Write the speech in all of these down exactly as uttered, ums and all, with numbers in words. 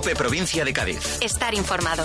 COPE Provincia de Cádiz. Estar informado.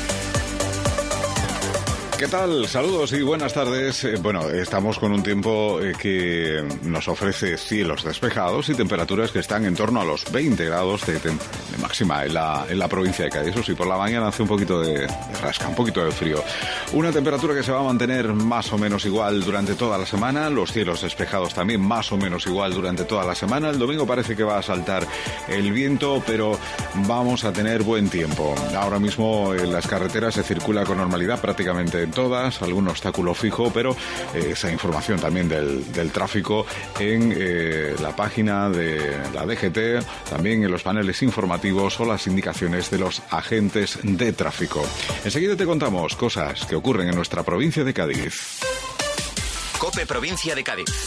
¿Qué tal? Saludos y buenas tardes. Eh, bueno, estamos con un tiempo eh, que nos ofrece cielos despejados y temperaturas que están en torno a los veinte grados de, de máxima en la, en la provincia de Cádiz. Eso sí, por la mañana hace un poquito de, de rasca, un poquito de frío. Una temperatura que se va a mantener más o menos igual durante toda la semana. Los cielos despejados también más o menos igual durante toda la semana. El domingo parece que va a saltar el viento, pero vamos a tener buen tiempo. Ahora mismo en las carreteras se circula con normalidad prácticamente en todas, algún obstáculo fijo, pero eh, esa información también del, del tráfico en eh, la página de la D G T, también en los paneles informativos o las indicaciones de los agentes de tráfico. Enseguida te contamos cosas que ocurren en nuestra provincia de Cádiz. COPE Provincia de Cádiz.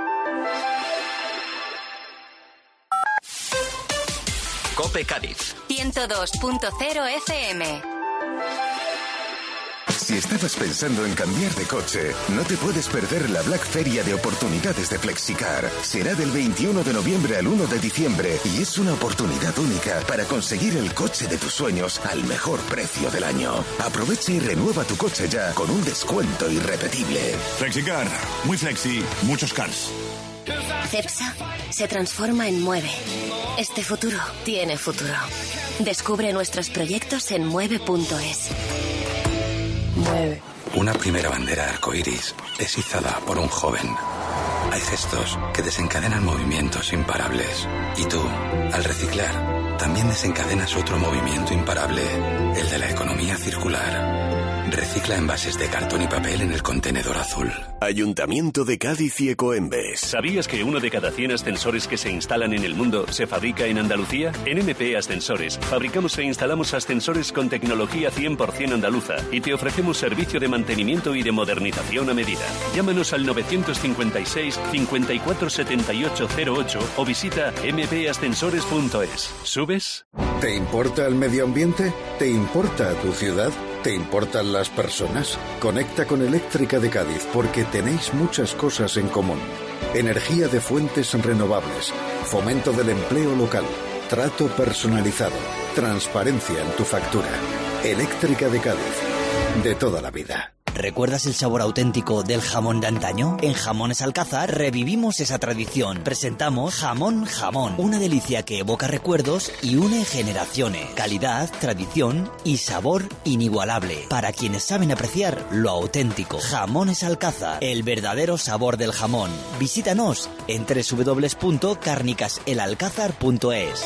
COPE Cádiz. ciento dos punto cero F M. Si estabas pensando en cambiar de coche, no te puedes perder la Black Feria de oportunidades de Flexicar. Será del veintiuno de noviembre al uno de diciembre y es una oportunidad única para conseguir el coche de tus sueños al mejor precio del año. Aprovecha y renueva tu coche ya con un descuento irrepetible. Flexicar, muy flexi, muchos cars. Cepsa se transforma en Mueve. Este futuro tiene futuro. Descubre nuestros proyectos en mueve punto es. Mueve. Una primera bandera arcoíris es izada por un joven. Hay gestos que desencadenan movimientos imparables. Y tú, al reciclar, también desencadenas otro movimiento imparable, el de la economía circular. Recicla envases de cartón y papel en el contenedor azul. Ayuntamiento de Cádiz y Ecoembes. ¿Sabías que uno de cada cien ascensores que se instalan en el mundo se fabrica en Andalucía? En M P Ascensores fabricamos e instalamos ascensores con tecnología cien por ciento andaluza y te ofrecemos servicio de mantenimiento y de modernización a medida. Llámanos al novecientos cincuenta y seis, cincuenta y cuatro, setenta y ocho cero ocho o visita eme pe ascensores punto es. ¿Subes? ¿Te importa el medio ambiente? ¿Te importa tu ciudad? ¿Te importan las personas? Conecta con Eléctrica de Cádiz porque tenéis muchas cosas en común. Energía de fuentes renovables, fomento del empleo local, trato personalizado, transparencia en tu factura. Eléctrica de Cádiz, de toda la vida. ¿Recuerdas el sabor auténtico del jamón de antaño? En Jamones Alcázar revivimos esa tradición. Presentamos Jamón Jamón, una delicia que evoca recuerdos y une generaciones. Calidad, tradición y sabor inigualable. Para quienes saben apreciar lo auténtico. Jamones Alcázar, el verdadero sabor del jamón. Visítanos en doble u doble u doble u punto cárnicas el alcázar punto es.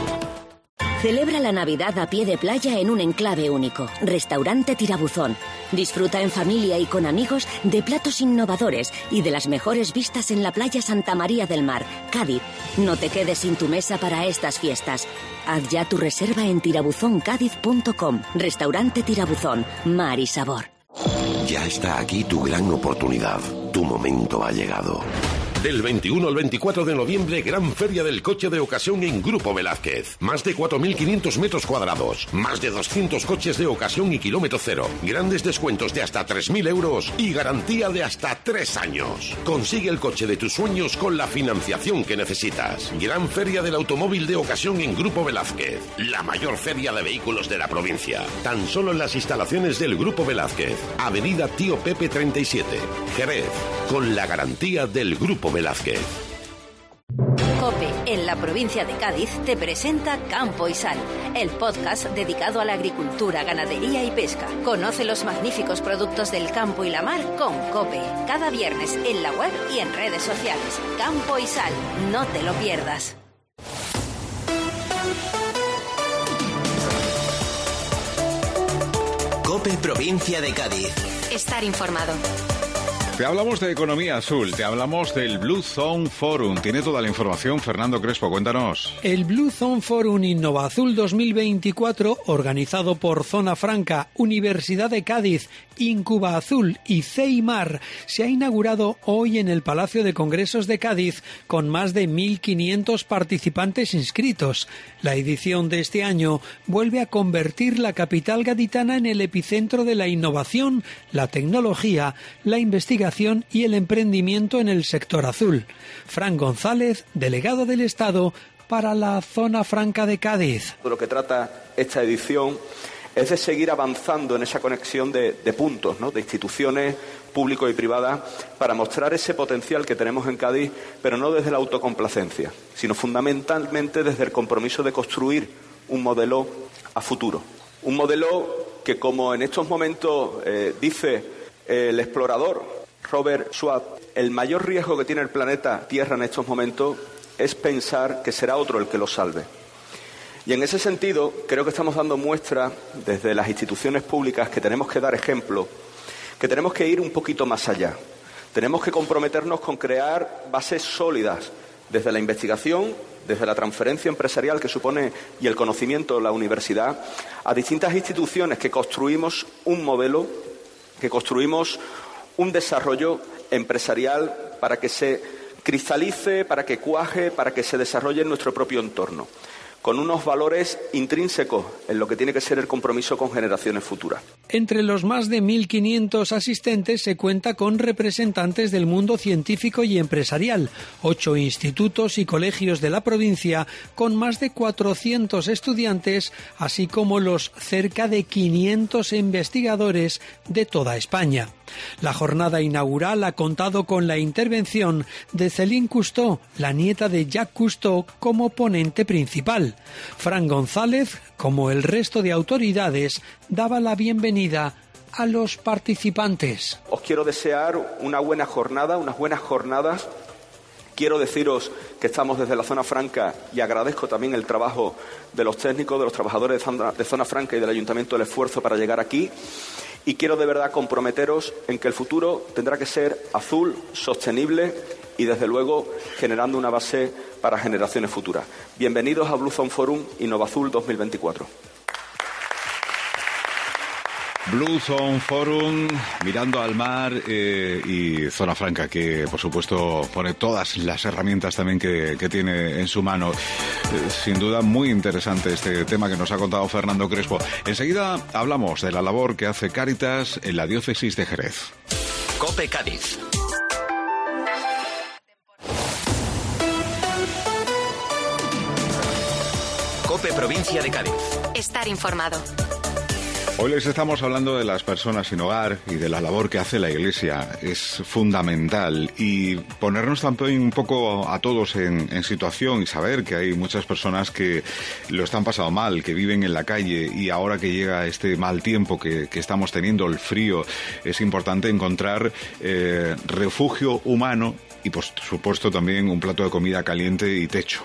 Celebra la Navidad a pie de playa en un enclave único. Restaurante Tirabuzón. Disfruta en familia y con amigos de platos innovadores y de las mejores vistas en la playa Santa María del Mar, Cádiz. No te quedes sin tu mesa para estas fiestas. Haz ya tu reserva en tirabuzón cádiz punto com. Restaurante Tirabuzón. Mar y sabor. Ya está aquí tu gran oportunidad. Tu momento ha llegado. Del veintiuno al veinticuatro de noviembre, gran feria del coche de ocasión en Grupo Velázquez. Más de cuatro mil quinientos metros cuadrados, más de doscientos coches de ocasión y kilómetro cero, grandes descuentos de hasta tres mil euros y garantía de hasta tres años. Consigue el coche de tus sueños con la financiación que necesitas. Gran feria del automóvil de ocasión en Grupo Velázquez. La mayor feria de vehículos de la provincia. Tan solo en las instalaciones del Grupo Velázquez. Avenida Tío Pepe treinta y siete, Jerez. Con la garantía del Grupo Velázquez. COPE, en la provincia de Cádiz, te presenta Campo y Sal, el podcast dedicado a la agricultura, ganadería y pesca. Conoce los magníficos productos del campo y la mar con COPE. Cada viernes en la web y en redes sociales. Campo y Sal, no te lo pierdas. COPE Provincia de Cádiz. Estar informado. Te hablamos de economía azul, te hablamos del Blue Zone Forum. Tiene toda la información Fernando Crespo, cuéntanos. El Blue Zone Forum Innova Azul dos mil veinticuatro, organizado por Zona Franca, Universidad de Cádiz, Incuba Azul y CEIMAR, se ha inaugurado hoy en el Palacio de Congresos de Cádiz con más de mil quinientos participantes inscritos. La edición de este año vuelve a convertir la capital gaditana en el epicentro de la innovación, la tecnología, la investigación y el emprendimiento en el sector azul. Fran González, delegado del Estado, para la zona franca de Cádiz. De lo que trata esta edición es de seguir avanzando en esa conexión de, de puntos, ¿no?, de instituciones públicas y privadas, para mostrar ese potencial que tenemos en Cádiz, pero no desde la autocomplacencia, sino fundamentalmente desde el compromiso de construir un modelo a futuro. Un modelo que, como en estos momentos eh, dice el explorador Robert Schwab, el mayor riesgo que tiene el planeta Tierra en estos momentos es pensar que será otro el que lo salve. Y en ese sentido, creo que estamos dando muestra desde las instituciones públicas que tenemos que dar ejemplo, que tenemos que ir un poquito más allá. Tenemos que comprometernos con crear bases sólidas desde la investigación, desde la transferencia empresarial que supone y el conocimiento de la universidad, a distintas instituciones que construimos un modelo, que construimos un desarrollo empresarial para que se cristalice, para que cuaje, para que se desarrolle en nuestro propio entorno, con unos valores intrínsecos en lo que tiene que ser el compromiso con generaciones futuras. Entre los más de mil quinientos asistentes se cuenta con representantes del mundo científico y empresarial, ocho institutos y colegios de la provincia con más de cuatrocientos estudiantes, así como los cerca de quinientos investigadores de toda España. La jornada inaugural ha contado con la intervención de Céline Cousteau, la nieta de Jacques Cousteau, como ponente principal. Fran González, como el resto de autoridades, daba la bienvenida a los participantes. Os quiero desear una buena jornada, unas buenas jornadas. Quiero deciros que estamos desde la Zona Franca y agradezco también el trabajo de los técnicos, de los trabajadores de Zona, de Zona Franca y del Ayuntamiento, el esfuerzo para llegar aquí. Y quiero de verdad comprometeros en que el futuro tendrá que ser azul, sostenible y desde luego generando una base para generaciones futuras. Bienvenidos a Blue Zone Forum Innovazul dos mil veinticuatro. Blue Zone Forum, mirando al mar eh, y Zona Franca, que por supuesto pone todas las herramientas también que, que tiene en su mano. Eh, sin duda muy interesante este tema que nos ha contado Fernando Crespo. Enseguida hablamos de la labor que hace Cáritas en la diócesis de Jerez. COPE Cádiz. COPE Provincia de Cádiz. Estar informado. Hoy les estamos hablando de las personas sin hogar y de la labor que hace la Iglesia. Es fundamental y ponernos también un poco a todos en, en situación y saber que hay muchas personas que lo están pasando mal, que viven en la calle, y ahora que llega este mal tiempo que, que estamos teniendo, el frío, es importante encontrar eh, refugio humano y por supuesto también un plato de comida caliente y techo.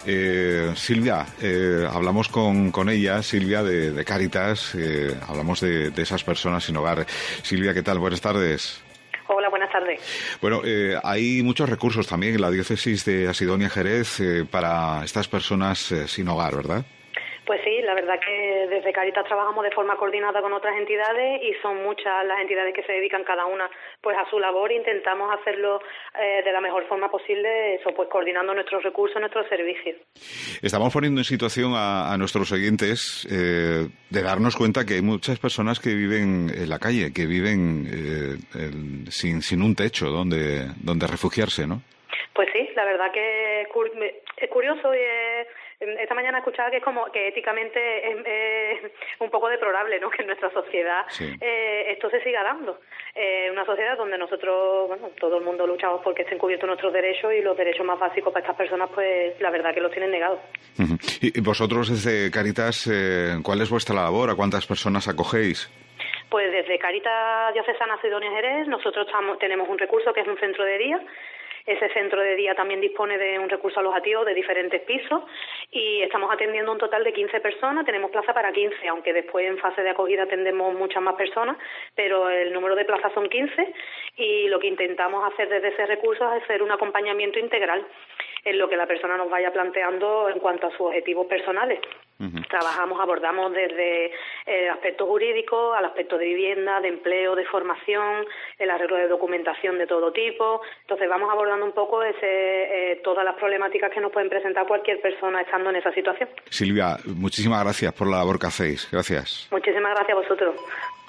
Eh, Silvia, eh, hablamos con, con ella, Silvia de, de Cáritas, eh, hablamos de, de esas personas sin hogar. Silvia, ¿qué tal? Buenas tardes. Hola, buenas tardes. Bueno, eh, hay muchos recursos también en la diócesis de Asidonia Jerez eh, para estas personas eh, sin hogar, ¿verdad? Pues sí, la verdad que desde Cáritas trabajamos de forma coordinada con otras entidades y son muchas las entidades que se dedican cada una pues a su labor. Intentamos hacerlo eh, de la mejor forma posible, eso pues coordinando nuestros recursos, nuestros servicios. Estamos poniendo en situación a, a nuestros oyentes eh, de darnos cuenta que hay muchas personas que viven en la calle, que viven eh, el, sin, sin un techo donde, donde refugiarse, ¿no? Pues sí, la verdad que es curioso y es... Esta mañana escuchaba que es como que éticamente es, es un poco deplorable, ¿no?, que en nuestra sociedad sí. eh, esto se siga dando. Eh, una sociedad donde nosotros, bueno, todo el mundo luchamos porque estén cubiertos nuestros derechos y los derechos más básicos para estas personas, pues la verdad que los tienen negados. Uh-huh. Y vosotros desde Cáritas, eh, ¿cuál es vuestra labor? ¿A cuántas personas acogéis? Pues desde Cáritas Diocesana Asidonia Jerez nosotros estamos, tenemos un recurso que es un centro de día. Ese centro de día también dispone de un recurso alojativo de diferentes pisos y estamos atendiendo un total de quince personas. Tenemos plaza para quince, aunque después en fase de acogida atendemos muchas más personas, pero el número de plazas son quince y lo que intentamos hacer desde ese recurso es hacer un acompañamiento integral en lo que la persona nos vaya planteando en cuanto a sus objetivos personales. Uh-huh. Trabajamos, abordamos desde el aspecto jurídico al aspecto de vivienda, de empleo, de formación, el arreglo de documentación de todo tipo. Entonces vamos abordando un poco ese, eh, todas las problemáticas que nos pueden presentar cualquier persona estando en esa situación. Silvia, muchísimas gracias por la labor que hacéis. Gracias. Muchísimas gracias a vosotros.